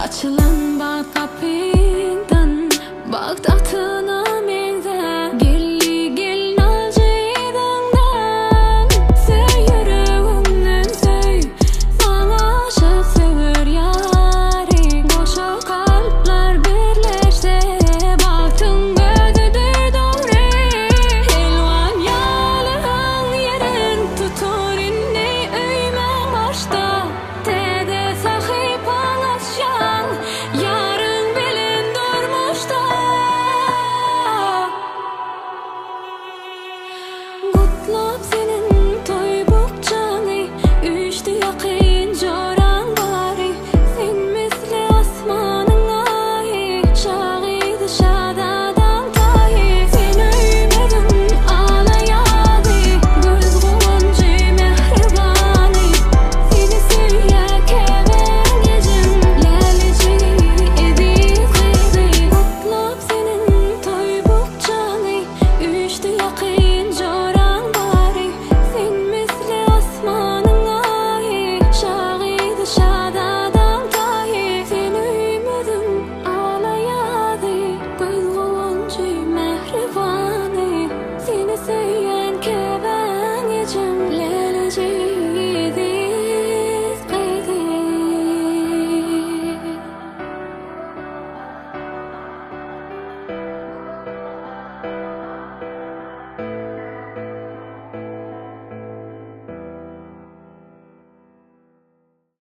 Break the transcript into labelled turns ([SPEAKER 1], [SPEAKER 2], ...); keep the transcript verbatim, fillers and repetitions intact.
[SPEAKER 1] Açılan bak kapından Bağdat'ına mende Gelli gel nalcıydığından Sev yüreğimden sev Sana aşık sever yarim Boşa kalpler birleşti Baktın gözüdür doğru Elvan yalığın yerin tutur inni öyme başta Tede sahip alaşyan Yarın bilin durmuşta Kutlap senin toy bukçanı Üçtü yakın joran bari Sen misli asmanın ahi Şahidi şadadan tahi Sen öymedim ağlayadı Göz kuvuncu mehribani Seni sevya keven gecim Lelici edi kıydı Kutlap senin toy bukçanı Üçtü yakın joran bari Sen misli asmanın ahi Şahidi şadadan tahi Sen öymedim ağlayadı Göz kuvuncu mehribani Seni sevyen keven gecim Lelici